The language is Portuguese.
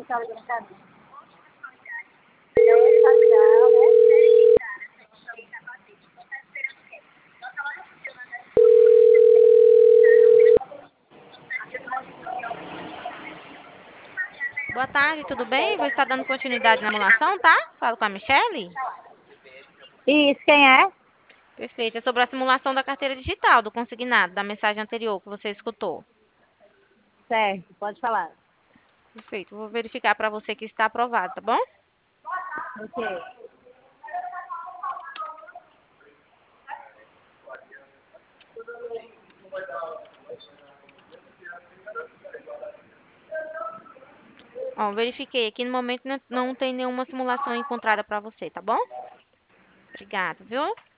Boa tarde, tudo bem? Vou estar dando continuidade na simulação, tá? Falo com a Michelle. Isso, quem é? Perfeito. É sobre a simulação da carteira digital, do consignado, da mensagem anterior que você escutou. Certo, pode falar. Perfeito. Vou verificar para você que está aprovado, tá bom? Ok. Ó, verifiquei aqui no momento não tem nenhuma simulação encontrada para você, tá bom? Obrigada, viu?